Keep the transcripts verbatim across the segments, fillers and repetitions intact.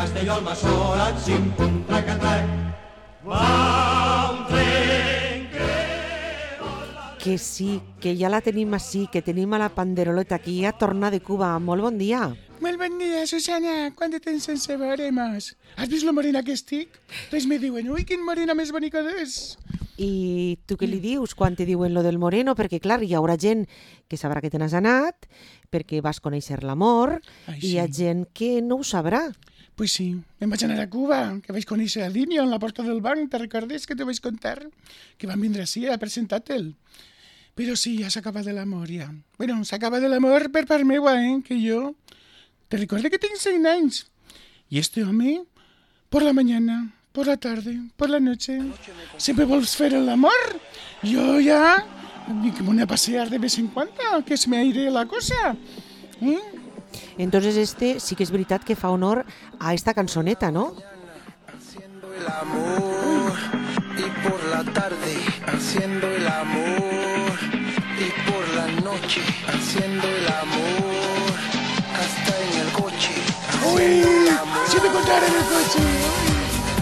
Castelló al Massora, xim, pum, trac, trac. Va un tren que vola... Que sí, que ja la tenim així, que tenim a la Panderoleta aquí, ja torna de Cuba. Molt bon dia. Molt bon dia, Susana. Quant de temps sense veuremos? Has vist la morena que estic? Tots me diuen, ui, quin morena més bonica és. I tu què li dius quan te diuen lo del moreno? Perquè, clar, hi haurà gent que sabrà que te n'has anat, perquè vas conèixer l'amor, Ai, i hi ha sí. gent que no ho sabrà. Pues sí, em vaig anar a Cuba, que vaig conèixer a Linio en la porta del banc, te recordes que te vaig contar? Que van vindre així a presentar-te'l. Però sí, ja s'acaba de l'amor, ja. Bueno, s'acaba de l'amor per part meua, eh, que jo... Te recordo que tinc cinc anys. Y este home, por la mañana, por la tarde, por la noche, siempre vols fer el amor. Yo ya, que me voy a pasear de vez en cuando, que se me aire la cosa. ¿Eh? Entonces este sí que és veritat que fa honor a esta cançoneta, no? Haciendo el amor y por la tarde haciendo el amor y por la noche haciendo el amor hasta en el coche ¡Uy! haciendo el amor. ¡Si te contara en el coche! ¡Uy!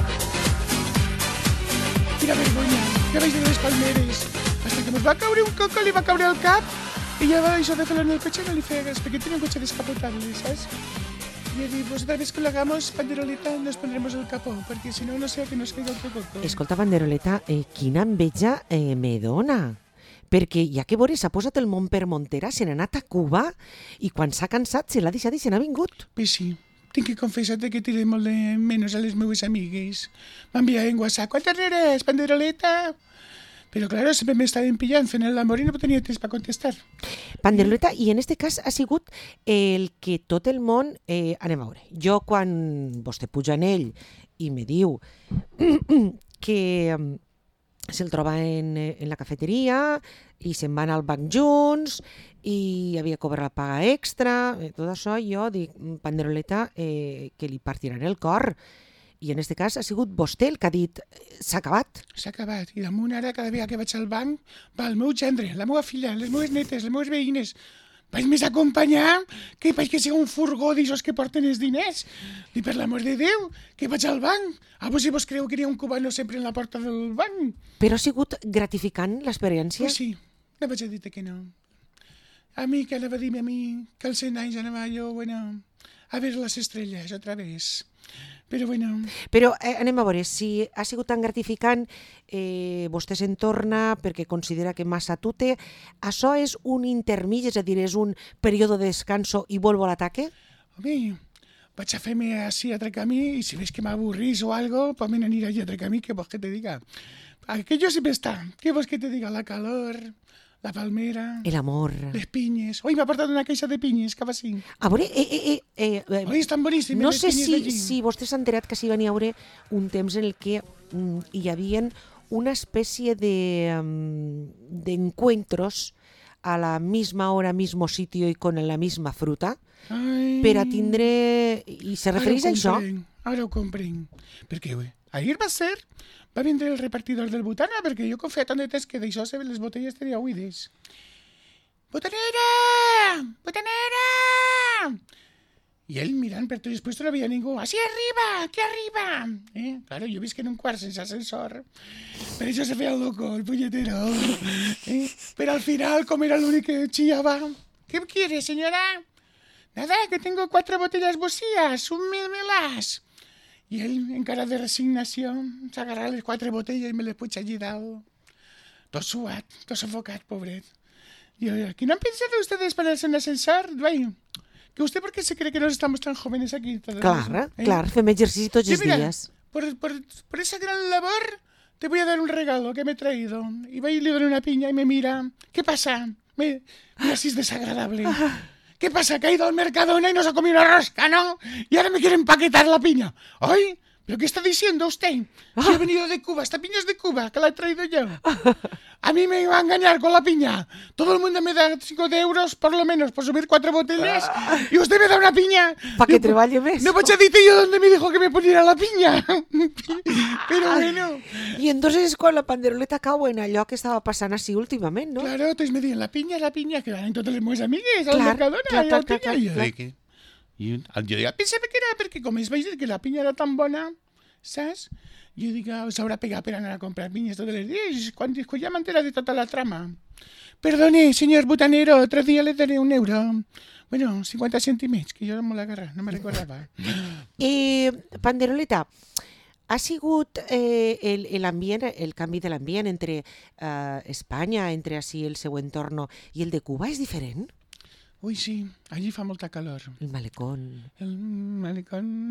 Quina vergonya, ja vaig de les palmeres. Hasta que mos va caure un coco, li va caure al cap i ja va això de fer-lo en el cotxe no li feia res, perquè tiene un cotxe descapotable, ¿sabes? Y dic, pues otra vez que lo hagamos, Panderoleta, nos pondremos el capó, porque si no, no sé que nos caiga otro coco. Escolta, Panderoleta, eh, quina enveja eh, me dona. Perquè ja que veure, s'ha posat el món per Montera, se n'ha anat a Cuba i quan s'ha cansat se l'ha deixat i se n'ha vingut. Pues sí, tinc que confessar-te que tiré molt de menys a les meves amigues. M'envia en WhatsApp, ¿cuántas eres, Panderoleta? Però, claro, sempre m'estaven pillant fent l'amor i no tenia temps per contestar. Panderoleta, i en este cas ha sigut el que tot el món... Eh, anem a veure, jo quan vostè puja en ell i me diu que um, se'l troba en, en la cafeteria i se'n van al banc junts i havia cobrat la paga extra, eh, tot això jo dic, Panderoleta, eh, que li partiran el cor. I en aquest cas ha sigut vostè el que ha dit s'ha acabat. S'ha acabat. I damunt ara, cada vegada que vaig al banc, va el meu gendre, la meva filla, les meves netes, les meves veïnes. Vaig més acompanyar que vaig que sigui un furgó d'aixòs que porten els diners. I per l'amor de Déu, que vaig al banc. Ah, vos si vos creu que hi ha un cubano sempre en la porta del banc? Però ha sigut gratificant l'experiència? Pues sí, no vaig a dir-te que no. A mi, que anava a dir-me a mi, que als cent anys anava jo, bueno, a veure les estrelles otra vez. Però bueno... Però eh, anem a veure, si ha sigut tan gratificant, eh, vostè se'n torna perquè considera que massa tute, això és un intermig, és a dir, és un període de descanso i vuelvo a l'ataque? Home, vaig a fer-me així altre camí i si ves que m'avorrís o algo, pues me n'aniré allí a altre camí, que vols que te diga? Aquello sempre està, què vols que te diga? La calor, la palmera... El amor. Les pinyes. Ui, m'ha portat una caixa de pinyes, cap així. A veure, eh, eh, eh, eh, Ui, estan boníssimes no les sé pinyes si, d'allí. si vostè s'ha enterat que s'hi va haver un temps en el que mm, hi havia una espècie de, um, de encuentros a la misma hora, mismo sitio y con la misma fruta, Ai, per a tindre... I se refereix a això? Ara ho comprenc. Perquè, ui, ahir va ser... Va vindre el repartidor del Botana, perquè jo confia tant de temps que d'això les botelles tenia buides. Botanera! Botanera! I ell mirant per tots els puestos no havia ningú. Així arriba! Aquí arriba! Eh? Claro, jo visc en un quart sense ascensor. Per això se feia el loco, el puñetero. Eh? Però al final, com era l'únic que chillaba, ¿qué quiere, señora? Nada, que tengo cuatro botellas vacías, un mil melas. I ell, encara de resignació, s'agarra les quatre botelles i me les puig allí dalt. Tot suat, tot sofocat, pobret. Digo, ¿qué no han pensado ustedes ponerse un ascensor? Vai, que usted, ¿por qué se cree que nos estamos tan jóvenes aquí? Todos, Clar, ¿eh? clar, fem exercici tots Sí, els mira, dies. por, por, por esa gran labor te voy a dar un regalo que me he traído. Y va y le doy una piña y me mira. ¿Qué pasa? Me, mira, si es desagradable. ¿Qué pasa? Que ha ido al Mercadona y nos ha comido una rosca, ¿no? Y ahora me quiere empaquetar la piña. ¡Ay! ¿Pero qué está diciendo usted? Si he venido de Cuba, esta piña es de Cuba, que la he traído yo. A mí me iba a engañar con la piña. Todo el mundo me da cinco euros, por lo menos, por subir cuatro botellas. Y usted me da una piña. Pa que Digo, treballe més. No vaig a dir-te jo dónde me dijo que me poniera la piña. Pero bueno. I entonces és quan la Panderoleta cau en allò que estava passant així últimament, no? Claro, entonces me diuen la piña, la piña, que van totes les meves amigues al Clar, Mercadona. clar, i clar, la clar, piña. I jo clar. dic, I jo ja pensava que era perquè com es vaig dir que la pinya era tan bona, saps? Jo dic, ah, s'haurà pegat per anar a comprar pinyes totes les dies, quan, quan ja m'entera de tota la trama. Perdone, señor butanero, otro día le daré un euro. Bueno, cinquanta cèntims, que jo no me l'agarra, no me recordava. Eh, Panderoleta, ha sigut eh, el, el, ambient, el canvi de l'ambient entre eh, Espanya, entre així el seu entorn i el de Cuba és diferent? Ui, sí, allí fa molta calor. El malecón. El malecón...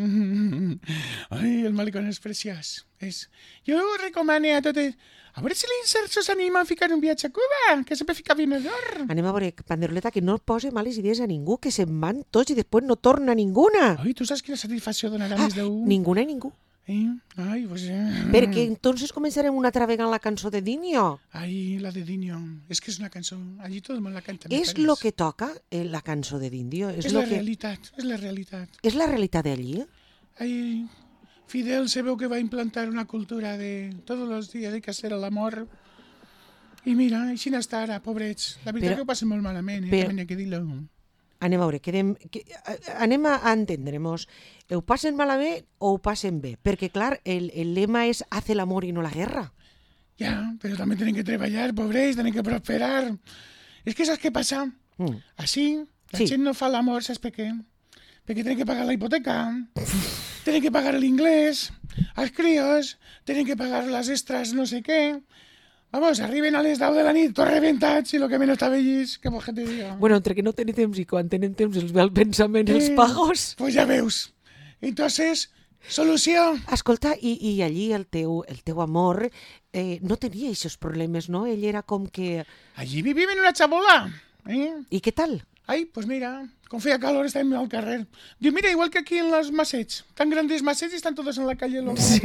Ai, el malecón és preciós. És... Jo recomano a totes... A veure si l'inserso s'anima a ficar un viatge a Cuba, que sempre fica venedor. Anem a veure, Panderoleta, que no posa males idees a ningú, que se'n van tots i després no torna ninguna. Ai, tu saps quina satisfacció donarà Ah, més d'un? ninguna i ningú. Eh? Ai, pues... Eh. Perquè entonces començarem una altra vegada la cançó de Dinio. Ai, la de Dinio. És que és una cançó. Allí tot el món la canta. És lo que toca eh, la cançó de Dinio. És, és lo la que... realitat, és la realitat. És la realitat d'allí? Ai, Fidel se veu que va implantar una cultura de tots els dies hay que hacer el amor. I mira, així n'està ara, pobrets. La veritat Però- que ho passen molt malament, eh? però- També n'hi ha que dir-lo. Anem a veure, quedem, que, anem a entendre-nos. Ho passen malament o ho passen bé? Perquè, clar, el, el lema és hace el amor i no la guerra. Ja, però també tenen que treballar, pobrets, tenen que prosperar. És que saps què passa? Mm. Així, la Sí. gent no fa l'amor, saps per què? Perquè tenen que pagar la hipoteca, tenen que pagar l'inglès, els crios, tenen que pagar les extras no sé què. Vamos, arriben a les deu de la nit, tots rebentats, i el que menys està vellis, què vols que te diga? Bueno, entre que no tenen temps i quan tenen temps els ve el pensament, els Eh. pagos. Pues ja veus. Entonces, solució. Escolta, i, i allí el teu, el teu amor eh, no tenia aquests problemes, no? Ell era com que... Allí vivim en una xabola. ¿Eh? I què tal? Ay, pues mira, con feia calor están al carrer. Diu, mira, igual que aquí en los Masets. Tan grandes Masets y están todos en la calle. Luego sí.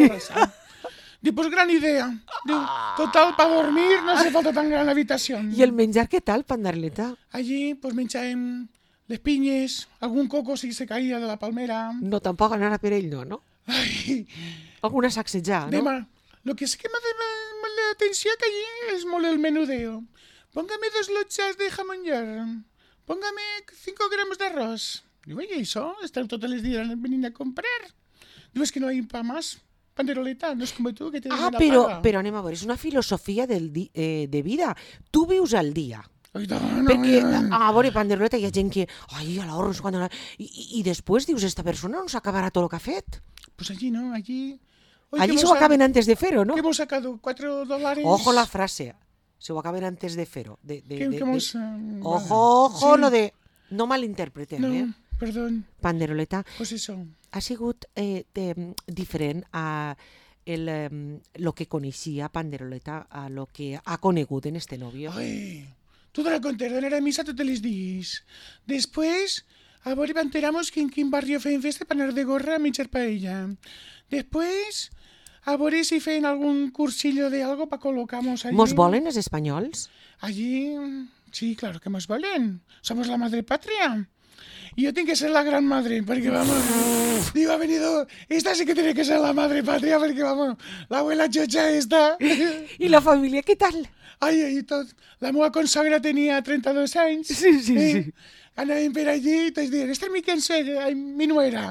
Diu, pues gran idea. Diu, total, para dormir no hace falta tan gran habitación. I el menjar què tal, Pandarleta? Allí, pues menjàvem les pinyes, algun coco si se caía de la palmera. No, tampoc anar a per ell, no, no? Ai, Alguna sacsejar, no? Dema, lo que sí que me llama la atención que allí es molt el menudeo. Póngame dos lochas de jamón york. Póngame cinco gramos de arroz. Digo, oye, ¿eso? Están todos los días veniendo a comprar. Digo, es que no hay para más. Panderoleta, no es como tú que te Ah, la però, paga. però anem a veure, és una filosofia del di, eh, de vida. Tu vius al dia. Ai, no, no, Perquè, no. a veure, Panderoleta, hi ha gent que... Ai, a l'hora, no sé quan... I, i, I després dius, esta persona no s'acabarà tot el que ha fet. Pues allí no, allí... Hoy Allí que se hemos ho acaben antes de fer-ho, no? ¿Qué hemos sacado? ¿Cuatro dólares? Ojo la frase. Se ho acaben antes de fer-ho. De, de, ¿Qué, de, qué hemos, de... eh, Ojo, ojo, sí. lo de... No malinterpretem, No, eh? perdón. Panderoleta, Pues eso. ha sigut eh, de, diferent a el, eh, lo que coneixia Panderoleta a lo que ha conegut en este novio. Ay, tú te la conté, d'anar a missa tots els dies. Després, a veure, enteramos que en quin barri feien festa per anar de gorra a menjar paella. Després, a veure si feien algun cursillo de algo para colocarnos allí. Mos volen els espanyols? Allí, sí, claro que nos volen. Somos la madre patria. Y yo tengo que ser la gran madre, porque vamos, digo, ha venido, esta sí que tiene que ser la madre patria, porque vamos, la abuela chocha esta. I la família, què tal? Ai, ai, tot. La meva consagra tenia trenta-dos anys. Sí, sí, eh? sí. Anàvem per allí i tots dient, esta és mi cançó, ai, mi nuera.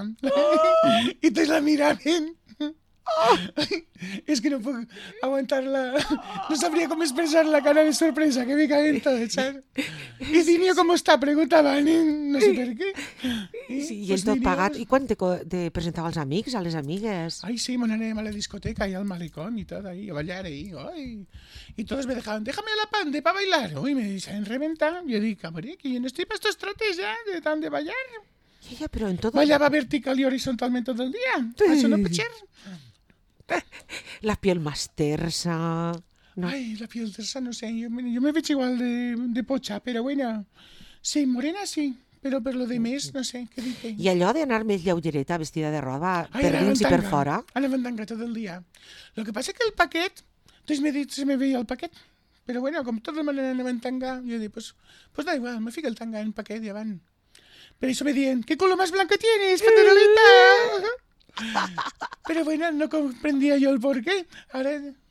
Oh. I tots la miraven. Oh. És que no puc aguantar-la. No sabria com expressar la cara de sorpresa que me caen tots, saps? I Dinio, com està? Preguntaven, no sé per què. Sí, sí, i el tot pagat. I quan te, co- te presentava als amics, a les amigues? Ay, sí, me anem a la discoteca y al malecón y todo ahí, a bailar ahí. Ay. Y todos me dejaban, déjame la pande para bailar. Uy, me dicen, reventa. Yo digo, cabrón, que yo no estoy para estos trotes ya, de tan de bailar. Ja, ja, però en tot... Bailaba vertical y horizontalmente todo el día. Eso no puede ser. La piel más tersa... No. Ay, la piel tersa, no sé, yo, me- yo me veo igual de, de pocha, pero bueno. Sí, morena sí, pero por lo de mes, no sé, ¿qué dice? I allò d'anar més lleugereta, vestida de roba, Ay, per anava dins en i per tanga, fora... anava en tanga todo el día. Lo que pasa es que el paquet, entonces me, di- se me veía el paquet. Pero bueno, como todo el mundo anava en tanga, yo digo, pues, pues da igual, me fica el tanga en el paquet y ya van. Pero eso me dijeron, ¿qué culo más blanco tienes, Panderoleta? Pero bueno, no comprendía yo el porqué. Ahora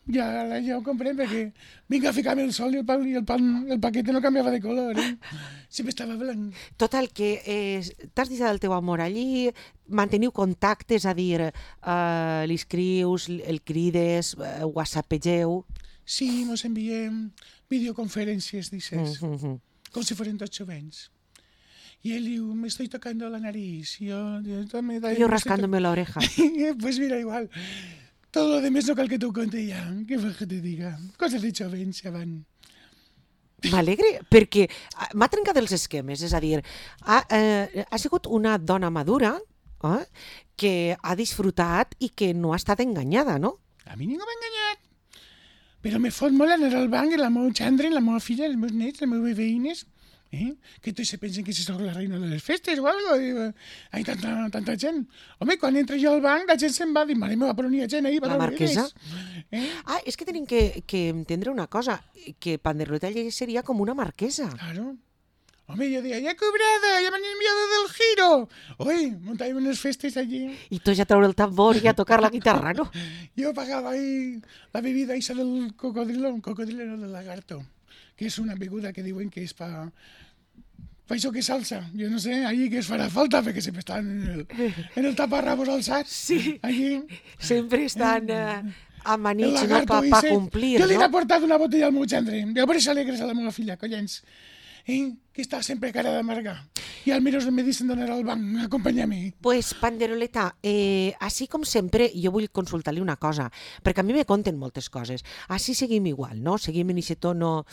Ja, ja ho comprem, perquè vinc a ficar-me el sol i el, pa, i el, pan, el paquete no canviava de color, eh? Sempre estava blanc. Total, que eh, t'has deixat el teu amor allí, manteniu contactes, a dir, eh, li escrius, el crides, eh, whatsappegeu... Sí, mos enviem videoconferències, dices, Mm -hmm. com si fueren tots jovents. Y él dijo, me estoy tocando la nariz. Y yo, yo, me da, yo rascándome la oreja. Pues mira, igual. Todo lo demás no cal que t'ho conti ja. Què vols que te diga? Coses de jovents ja van. M'alegre, perquè m'ha trencat els esquemes, és a dir, ha, eh, ha sigut una dona madura eh, que ha disfrutat i que no ha estat enganyada, no? A mi ningú m'ha enganyat. Però me fot molt anar al banc i la meva xandra, la meva filla, els meus nets, les meves veïnes, eh? Que tots se pensen que si soc la reina de les festes o algo. Diu, ai, tanta, tanta gent. Home, quan entro jo al banc, la gent se'n va dir, mare meva, però n'hi ha gent ahí. La marquesa. Eh? Ah, és que tenim que, que entendre una cosa, que Panderoleta seria com una marquesa. Claro. Home, yo decía, ya he cobrado, ya me han enviado del giro. Hoy, montáis unas festas allí. Y tú ya traure el tambor y a tocar la guitarra, ¿no? Yo pagaba ahí la bebida esa del cocodrilo, cocodrilo no, del lagarto, que es una beguda que diuen que es para... Pa això que és salsa. Jo no sé, allí que es farà falta, perquè sempre estan en el, en el taparrabos alçats. Sí, allí. Sempre estan eh, amanits, El no?, lagarto pa, pa ese. complir, Jo li he no? aportat una botella al meu gendre. Jo per això alegres a la meva filla, collons. Eh? Que està sempre cara d'amarga. I almenys me dicen d'anar al banc, acompanya-me. Pues, Panderoleta, eh, així com sempre, jo vull consultar-li una cosa, perquè a mi me conten moltes coses. Així seguim igual, no? Seguim en aquest tono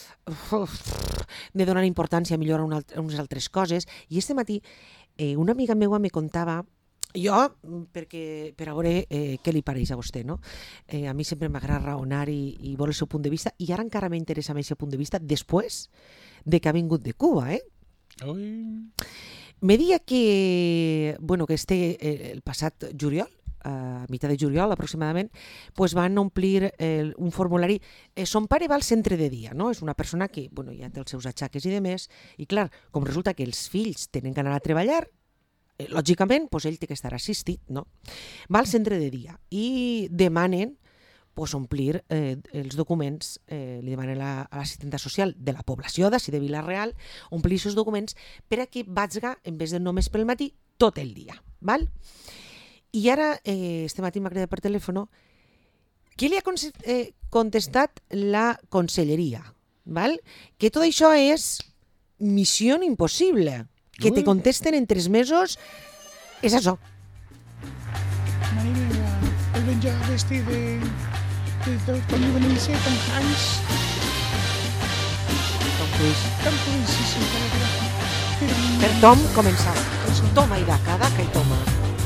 de donar importància a millorar una, unes altres coses. I este matí eh, una amiga meua me contava, jo, perquè, per a veure eh, què li pareix a vostè, no? Eh, a mi sempre m'agrada raonar i, i veure el seu punt de vista, i ara encara m'interessa més el punt de vista després de que ha vingut de Cuba, eh? Ui. Me dia que, bueno, que este, eh, el passat juliol, a mitjà de juliol aproximadament, pues van omplir eh, un formulari. Eh, son pare va al centre de dia, no? És una persona que, bueno, ja té els seus atxaques i demés, i clar, com resulta que els fills tenen que anar a treballar, eh, lògicament, pues ell té que estar assistit, no? Va al centre de dia i demanen pues, omplir eh, els documents, eh, li demanen la, a l'assistenta social de la població d'ací de Vila-real, omplir aquests documents per a que vagin, en vez de només pel matí, tot el dia. Val? I ara, eh, este matí m'ha cridat per telèfon, què li ha eh, contestat la conselleria? Val? Que tot això és missió impossible. Que te contesten en tres mesos és això. Mare meva, el ben jo vestit de... de, de com diuen ells, eh? Tom Hanks. Tom Cruise. Tom Cruise, sí, sí. Per, per, Per Tom, començar. Toma i daca, daca i toma.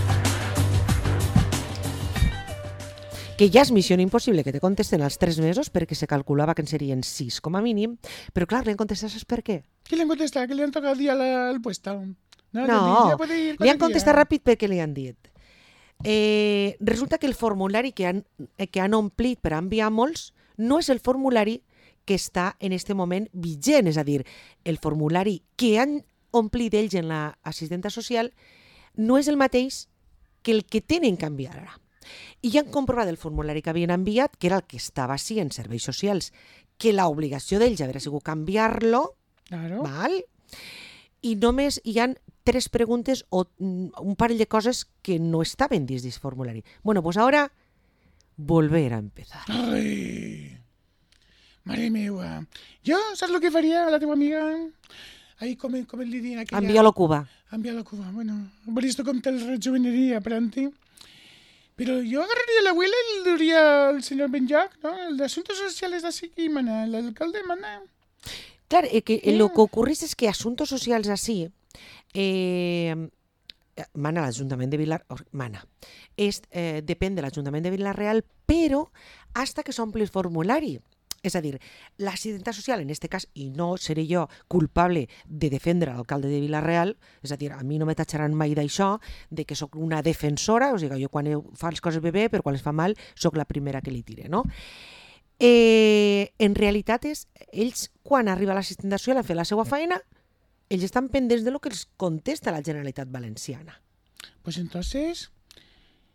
Que ja és missió impossible que te contesten als tres mesos perquè se calculava que en serien sis com a mínim, però clar, li han contestat, saps per què? Qui li han contestat? Que li han tocat el dia al puesto? No, No, ja puede ir li han cualquier contestat día. ràpid perquè li han dit. Eh, resulta que el formulari que han, eh, que han omplit per enviar molts no és el formulari que està en este moment vigent, és a dir, el formulari que han omplit ells en l'assistenta social no és el mateix que el que tenen que enviar ara. I ja han comprovat el formulari que havien enviat, que era el que estava així en serveis socials, que l'obligació d'ells hauria sigut canviar-lo, Claro. val? I només hi han tres preguntes o un parell de coses que no estaven dins d'aquest formulari. Bueno, pues ahora volver a empezar. Ai, mare meva. Jo, saps el que faria a la teva amiga? Ahí, com, com li diuen aquella... Envía-lo a Cuba. Enviar-lo a Cuba. Bueno, por esto com te el rejuvenería, pronto. Pero yo agarraría a la abuela y le diría al señor Benjac, ¿no? El de Asuntos Sociales de así que mana, el alcalde mana. Clar, eh, que, eh, lo que ocorreix és que Assuntos Socials així eh, mana l'Ajuntament de Vilar... mana. És, eh, depèn de l'Ajuntament de Vila-real, però hasta que s'ompli el formulari. És a dir, l'assistenta social, en aquest cas, i no seré jo culpable de defendre l'alcalde de Vila-real, és a dir, a mi no me tatxaran mai d'això, de que sóc una defensora, o sigui, jo quan fa les coses bé, però quan les fa mal, sóc la primera que li tire, no? Eh, en realitat és, ells, quan arriba l'assistenta social a fer la seva feina, ells estan pendents de lo que els contesta la Generalitat Valenciana. Pues entonces,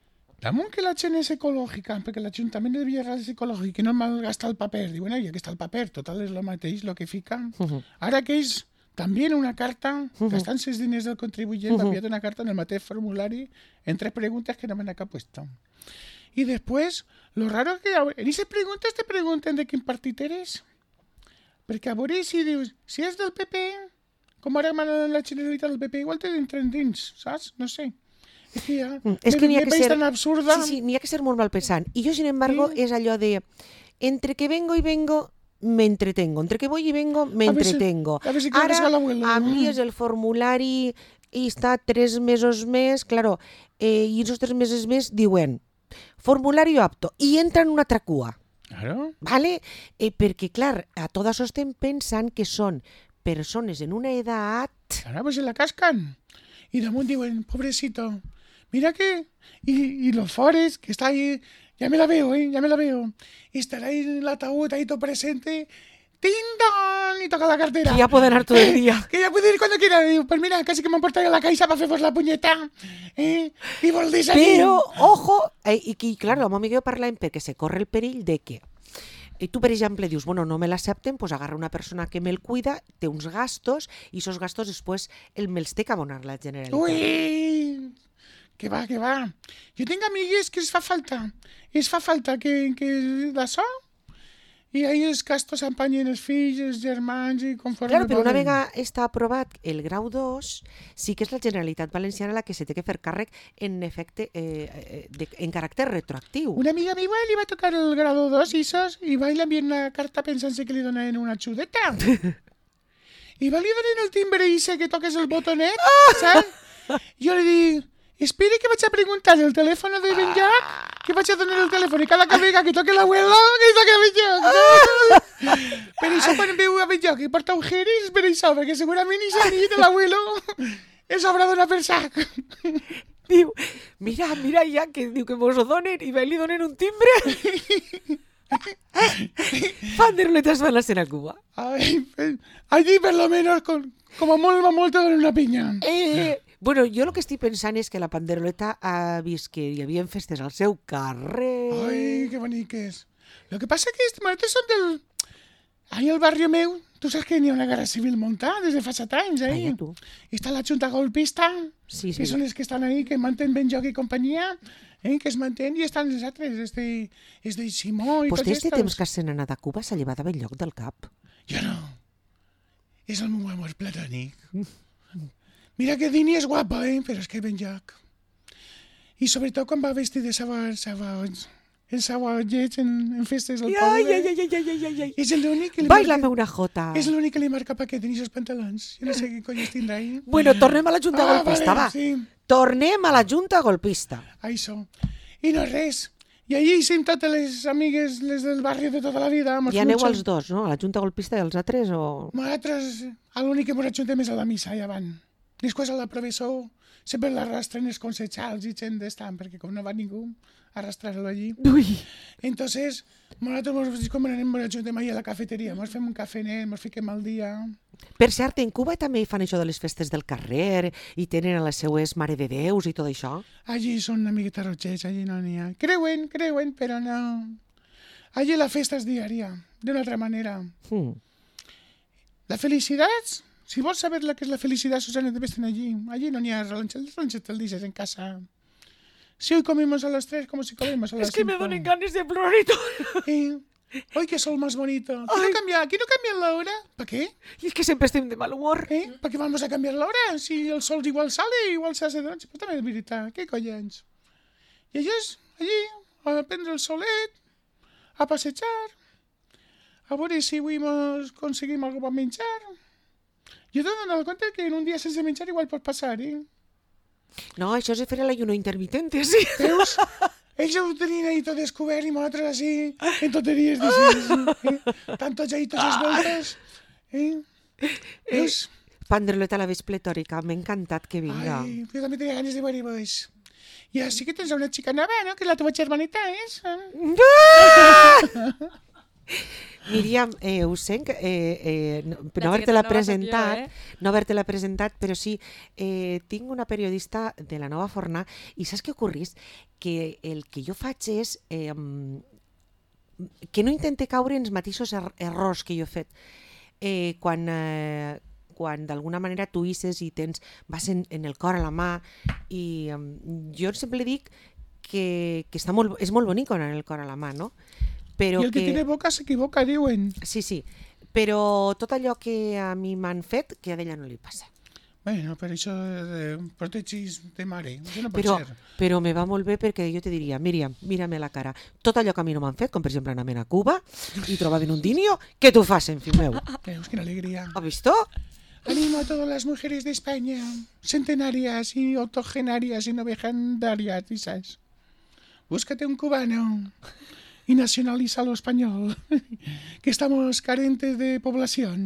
damunt que la gent és ecològica, perquè l'Ajuntament de Villarreal és ecològic i no malgasta el paper. Diuen, bueno, ja que està el paper, total és el mateix, el que fica. Uh-huh. Ara que ells també en una carta, Uh-huh. gastant els diners del contribuyent, Uh-huh. uh-huh. enviat una carta en el mateix formulari en tres preguntes que no me n'ha cap puesto. Y después, lo raro es que en esas preguntas te pregunten de quin partit eres. Perquè a veure si dius, si és del P P, com ara mana la Generalitat del P P, igual te entren dins, saps? No sé. És que ja... Mm, és que n'hi ha que ser... tan absurda. Sí, sí, n'hi ha que ser molt mal pensant. I jo, sin embargo, Sí. és allò de... Entre que vengo y vengo, me entretengo. Entre que voy y vengo, me A ver si- entretengo. a ver si quieres Ara, a l'abuelo. a mi és el formulari i està tres mesos més, claro, eh, i esos tres mesos més diuen formulari apto, i entra en una altra cua. Claro. ¿Vale? Eh, perquè, clar, a todas estem pensant que són persones en una edat... Ahora pues se la cascan. Y damunt diuen, pobrecito, mira que... Y, y los fores, que está ahí, ya me la veo, ¿eh? Ya me la veo. Y estará ahí en el ataúd, ahí todo presente. ¡Ting-dong! Y toca la cartera. Que ja poden anar tot el dia. Que ya puede ir cuando quiera. Digo, pues mira, casi que me han portado a la caixa para hacer la puñeta. ¿Eh? Y volvéis aquí. Però, ojo, eh, i que, clar, el meu amic parlem perquè se corre el perill de que i tu, per exemple, dius, bueno, no me l'accepten, pues agarra una persona que me'l cuida, té uns gastos, i esos gastos després el me'ls té que abonar la Generalitat. Ui! Que va, que va. Jo tinc amigues que es fa falta. Es fa falta que, que d'això i ahí els gastos empanyen els fills, els germans i conforme Claro, però una poden. vegada està aprovat el grau dos, sí que és la Generalitat Valenciana la que se té que fer càrrec en efecte, eh, eh, de, en caràcter retroactiu. Una amiga meva li va tocar el grado dos i sos, i va i li enviar una carta pensant-se que li donaven una xudeta. I va li donen el timbre i sé que toques el botonet, saps? Jo li dic, espere que vaig a preguntar el telèfon de ben lloc, que vaig a donar el telèfon i cada vegada que toque l'abuelo, que toque ben lloc. Per això quan veu a ben lloc i porta agujeres, per això, perquè segurament i nit l'abuelo és obra d'una per sac. Diu, mira, mira ja, que diu que mos ho donen i ve li donen un timbre. Fan de ruletas van a ser a Cuba. Ay, allí per lo menos, con, como molt, molt te donen una pinya. Eh, bueno, jo el que estic pensant és que la Panderoleta ha vist que hi havia festes al seu carrer. Ay, qué boniques. Lo que pasa que estos son del... Ahí al barrio meu, tu saps que n'hi ha una guerra civil muntada des de fa set anys, ahí. Calla, tu. I està la Junta Golpista, Sí, que sí. són els que estan ahí, que mantenen ben joc i companyia, eh, que es mantenen, i estan els altres, és de, és de Simó i Pues tots des de estos. temps que se n'ha anat a Cuba s'ha llevat a ben lloc del cap. Jo no. És el meu amor platònic. Mira que Dini és guapa, eh? Però és que ben lloc. I sobretot quan va vestir de sabons, sabons, en sabonets, en, en festes del poble. Ai, ai, ai, ai, ai, ai, ai. És l'únic que li Bailame marca... una jota. És l'únic que li marca paquet en aquests pantalons. Jo no sé què conyes tindrà ahí. Bueno, tornem a la Junta Ah, Golpista, vale, va. sí. Tornem a la Junta Golpista. Això. I no res. I allí som totes les amigues, les del barri de tota la vida. I aneu als dos, no? A la Junta Golpista i als altres, o... Nosaltres, l'únic que ens ajuntem és a la missa, ja van. Després a la professor sempre l'arrastren els consejals i gent d'estant, perquè com no va ningú, arrastrar-lo allí. Ui. Entonces, nosaltres com anem ens ajuntem allà a la cafeteria, ens fem un cafenet, ens fiquem al dia. Per cert, en Cuba també hi fan això de les festes del carrer i tenen a les seues Mare de Déus i tot això. Allí són una miqueta rotxets, allí no n'hi ha. Creuen, creuen, però no. Allí la festa és diària, d'una altra manera. Hmm. La felicitat, si vols saber la que és la felicitat, Susana, debes estar allí. Allí no n'hi ha ranxet, ranxet el dices en casa. Si hoy comemos a las tres, como si comemos a las Es que me cinco. donen ganas de plorar y todo. Eh, hoy que sol más bonito. ¿Quiero cambiar? ¿Quiero cambiar la hora? ¿Para qué? Y es que siempre estoy de mal humor. Eh? ¿Para qué vamos a cambiar la hora? Si el sol igual sale, igual se hace de noche. Pues també és veritat, què collons? I ellos, allí, a prendre el solet, a passejar, a veure si avui mos aconseguim alguna per menjar. Jo t'he donat compte que en un dia sense menjar igual pot passar, eh? No, això és fer l'ayuno intermitente, sí. Veus? Ells ho tenien ahí tot descobert i nosaltres així, en toteries d'així. Eh? Tant tots ahí, tots els voltes. Eh? Veus? Pandroleta la veig pletòrica, m'ha encantat que vinga. Ai, jo també tenia ganes de veure-vos. I així que tens una xica nova, no? Que la teva germaneta és. Eh? Míriam, eh, ho sent, eh, eh, no, no La haver-te-la xiqueta nova presentat, soc jo, eh? no haver-te-la presentat, però sí, eh, tinc una periodista de la Nova Forna i saps què ocorrís? Que el que jo faig és eh, que no intente caure en els mateixos er errors que jo he fet. Eh, quan eh, quan d'alguna manera tu hisses i tens, vas en, en el cor a la mà i um, jo sempre dic que, que està molt, és molt bonic anar en el cor a la mà, no? Però I el que, que tiene boca s'equivoca, diuen. Sí, sí, però tot allò que a mi m'han fet, que a ella no li passa. Bueno, per això de protegis de mare, això no pot Però, ser. però me va molt bé perquè jo te diria, Míriam, mírame la cara, tot allò que a mi no m'han fet, com per exemple anar a Cuba i trobar-me un dinio, què tu facen, fill meu? Veus, quina alegria. ¿Has visto? Animo a todas las mujeres de España, centenarias y octogenarias y novejandarias, ¿sabes? Búscate un cubano y nacionalízalo español, que estamos carentes de población.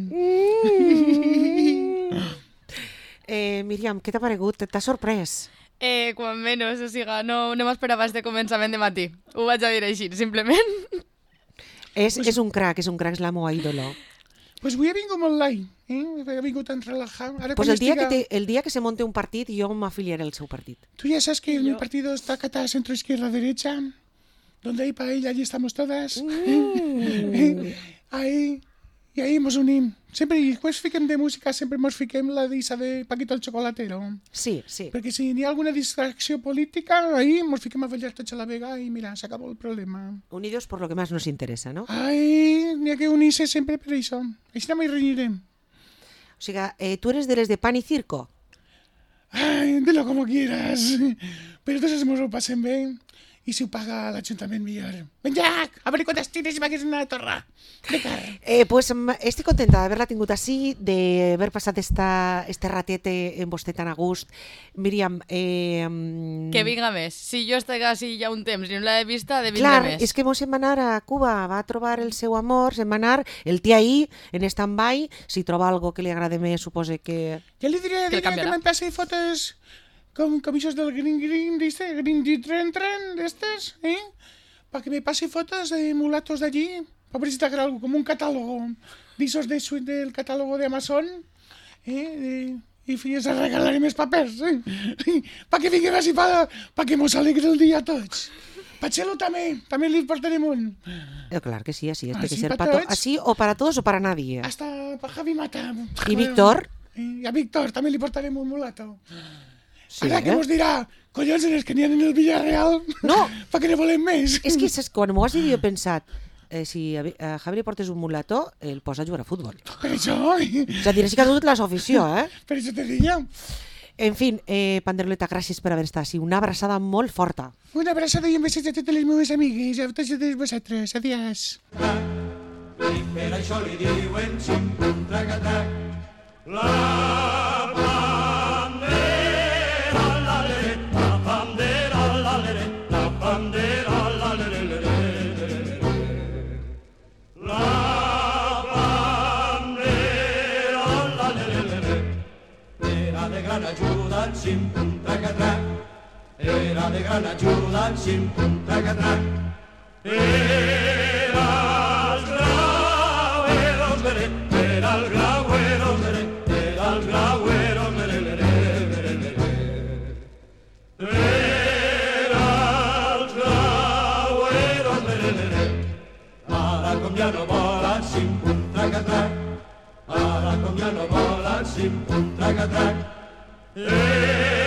Eh, Míriam, què t'ha paregut? T'ha sorprès? Eh, quan menys, o sigui, no, no m'esperava este començament de matí. Ho vaig a dir així, simplement. És, és un crac, és un crac, és la meva ídolo. Pues avui he vingut molt light, eh? He vingut tan relajat. Ara Pues quan el dia, estiga... que te, el dia que se monte un partit, jo m'afiliaré al seu partit. Tú ya sabes que Y mi yo. partido está catado centro, izquierda, derecha. Donde hay para ella, allí estamos todas. Mm. Ahí, i ahí mos unim. Sempre, i després fiquem de música, sempre mos fiquem la d'issa de Paquito el Chocolatero. Sí, sí. Perquè si hi ha alguna distracció política, ahí mos fiquem a ballar tots a la vega i mira, s'acabó el problema. Unidos por lo que más nos interesa, no? Ai, n'hi ha que unir-se sempre per això. Així no m'hi renyirem. O sigui, eh, tu eres de les de pan y circo? Ai, dilo como quieras. Però entonces mos ho passem bé. I si ho paga l'Ajuntament millor. Menjac, a veure quantes tires i m'hagués una torra. De car. Eh, pues mm, estic contenta d'haver-la tingut així, d'haver passat esta, este ratete amb vostè tan a gust. Míriam, eh, mm, Que vinga més. Si jo estic així ja un temps i no l'he vista, de vindre clar, més. és que mos hem anar a Cuba, va trobar el seu amor, se'n va anar, el té ahí, en stand-by, si troba algo que li agrade més, supose que... Ja li diré, Que diré que canviarà. me'n passi fotos con camisos del Green Green, ¿viste? Green Green Tren Tren, de estos, ¿eh? Para que me pase fotos de mulatos de allí, para ver si te agrada algo, como un catálogo, de esos de, su- del catálogo de Amazon, ¿eh? De, y fíjese a regalar mis papers, ¿eh? Para que vinguin així, para pa que mos alegre el dia a tots. Pa Txelo també, també li portarem un. Eh, clar que sí, así, es, Ah, tiene que sí, ser para para to- tots. así o para todos o para nadie. Hasta pa Javi Mata. ¿Y Víctor? I a Víctor també li portarem un mulato. Sí, Ara que eh? mos dirà, collons, en els que n'hi ha en el Villarreal, No. pa que ne volem més. És que saps, quan m'ho has dit jo he pensat, eh, si a, Vi- a Javi li portes un mulató, el posa a jugar a futbol. Per això, És a dir, sí que ha dut la seva afició, eh? per això te deia. En fin, eh, Panderoleta, gràcies per haver estat així. Una abraçada molt forta. Una abraçada i un beset a totes les meves amigues, a totes vosaltres. Adiós. I per això li diuen ximpuntracatac. La bandera, la lere, la bandera, la lere, la bandera, la lere, lere, lere, lere. La bandera, la lere, lere. Era de gran ajuda, ximpuntracatac. Era de gran ajuda, ximpuntracatac. Era el graueros, lere, era el graueros, lere, era el graueros, lere, lere, lere, lere. Era el graueros, lere, lere. Ara com ja no volen, ximpuntracatrac. Ara com ja no volen, ximpuntracatrac. Era